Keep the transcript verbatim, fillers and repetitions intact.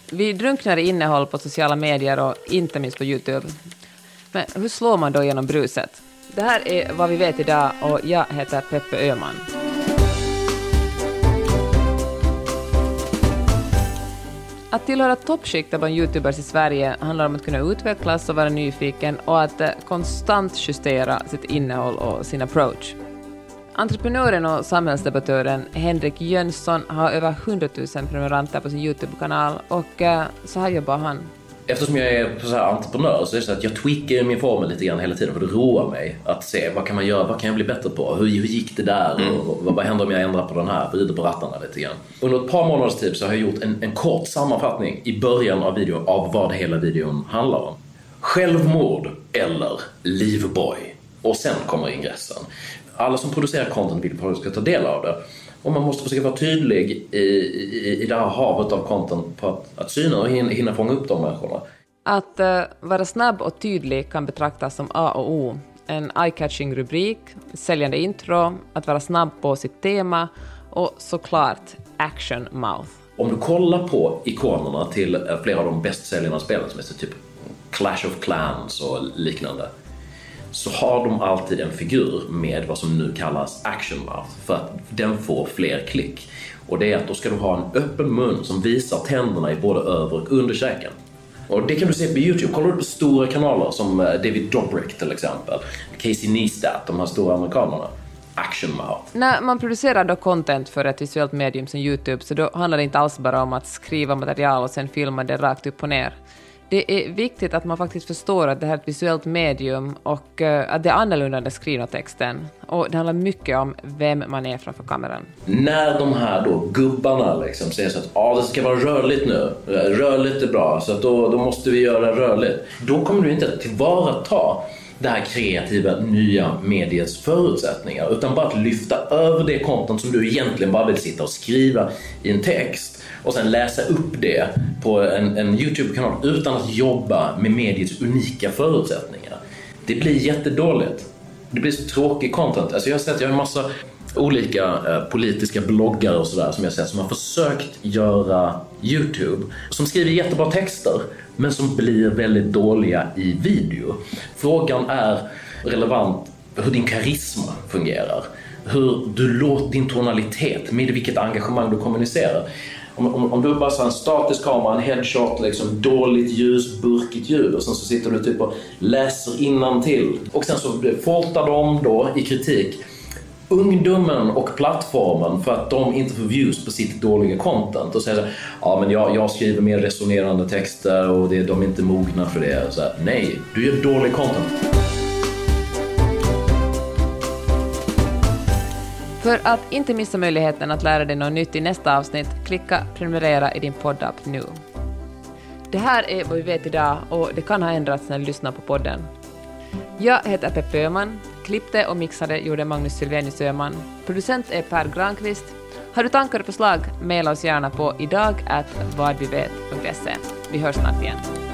Vi drunknar i innehåll på sociala medier och inte minst på YouTube. Men hur slår man då genom bruset? Det här är vad vi vet idag och jag heter Peppe Öhman. Att tillhöra toppskiktet bland YouTubers i Sverige handlar om att kunna utvecklas och vara nyfiken och att konstant justera sitt innehåll och sin approach. Entreprenören och samhällsdebattören Henrik Jönsson har över hundratusen prenumeranter på sin YouTube-kanal och uh, så här jobbar han. Eftersom jag är så här entreprenör så är det så att jag tweakar min formel lite grann hela tiden för det roar mig att se vad kan man göra, vad kan jag bli bättre på, hur, hur gick det där mm. och vad, vad händer om jag ändrar på den här, vrider på rattarna lite grann. Under ett par månaders tid så har jag gjort en, en kort sammanfattning i början av videon av vad hela videon handlar om. Självmord eller livboj. Och sen kommer ingressen. Alla som producerar content vill att ska ta del av det. Och man måste försöka vara tydlig i, i, i det här havet av content på att, att syna och hinna, hinna fånga upp de människorna. Att uh, vara snabb och tydlig kan betraktas som A och O. En eye-catching rubrik, säljande intro, att vara snabb på sitt tema och såklart action mouth. Om du kollar på ikonerna till flera av de bästsäljarna spelen som är typ Clash of Clans och liknande, så har de alltid en figur med vad som nu kallas action mouth för att den får fler klick. Och det är att då ska du ha en öppen mun som visar tänderna i både över- och underkäken. Och det kan du se på YouTube. Kollar du på stora kanaler som David Dobrik till exempel, Casey Neistat, de här stora amerikanerna. Action mouth. När man producerar då content för ett visuellt medium som YouTube så då handlar det inte alls bara om att skriva material och sen filma det rakt upp och ner. Det är viktigt att man faktiskt förstår att det här är ett visuellt medium och uh, att det är annorlunda än den skrivna texten. Och det handlar mycket om vem man är framför kameran. När de här då gubbarna liksom säger så att ah, det ska vara rörligt nu, rörligt är bra, så att då, då måste vi göra rörligt. Då kommer du inte tillvarata det här kreativa nya mediets förutsättningar utan bara att lyfta över det content som du egentligen bara vill sitta och skriva i en text och sen läsa upp det på en, en YouTube-kanal utan att jobba med mediets unika förutsättningar. Det blir jättedåligt. Det blir så tråkig content. Alltså jag har sett, jag har en massa olika eh, politiska bloggare och sådär som jag sett som har försökt göra YouTube som skriver jättebra texter men som blir väldigt dåliga i video. Frågan är relevant hur din karisma fungerar. Hur du låter din tonalitet, med vilket engagemang du kommunicerar. Om, om, om du bara har en statisk kamera, en headshot, liksom dåligt ljus, burkigt ljud och sen så sitter du typ och läser innantill. Och sen så foltar de då i kritik ungdomen och plattformen för att de inte får views på sitt dåliga content och säger så här, ja men jag, jag skriver mer resonerande texter och det, de är inte mogna för det. Så här, nej, du gör dålig content. För att inte missa möjligheten att lära dig något nytt i nästa avsnitt, klicka prenumerera i din poddapp nu. Det här är vad vi vet idag och det kan ha ändrats när du lyssnar på podden. Jag heter Peppe Öhman, klippte och mixade gjorde Magnus Sylvenius Öhman. Producent är Per Granqvist. Har du tankar och förslag, mejla oss gärna på idag at vadvivet punkt se. Vi hörs snart igen.